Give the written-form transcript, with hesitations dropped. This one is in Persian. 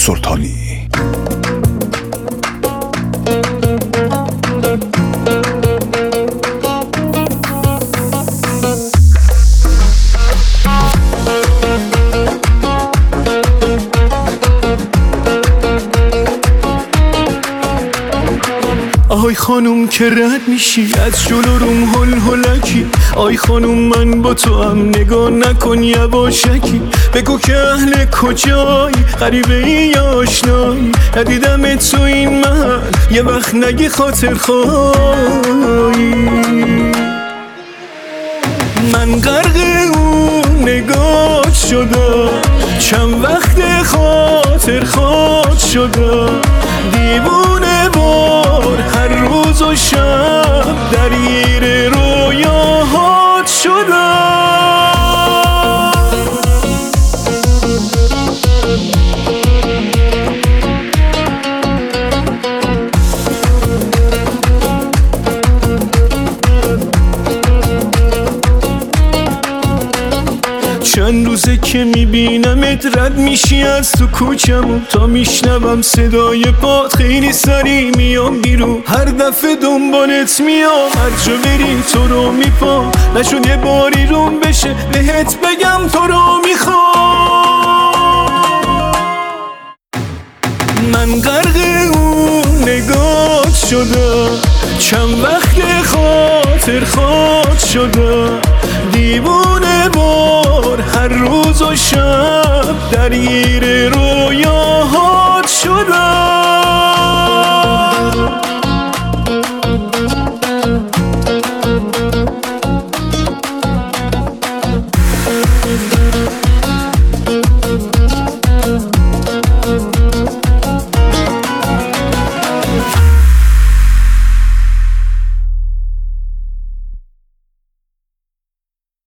سلطانی. آی خانوم که رد میشی از جلو روم هل هلکی، آی خانوم من با تو هم نگاه نکن یواشکی، بگو که اهل کجایی، غریبه ای یا آشنایی، ندیدم تو این محل یه وقت نگی خاطر خواهی. من غرق اون نگاه شدم، چند وقت خاطر خواد شدم، دیوونه بار هر روز و شب درگیر رویاهات شدم. چند روزه که میبینمت رد میشی از تو کوچمون، تا میشنوم صدای پات خیلی سریع میام بیرون، هر دفعه دنبالت میام، هر جا بری تو رو میپام، نشد یه باری روم بشه بهت بگم تو رو میخوام. من غرق اون نگاه شدم، چند وقت خاطر خواد شدم، دیوونه بار هر روز و شب درگیر رویا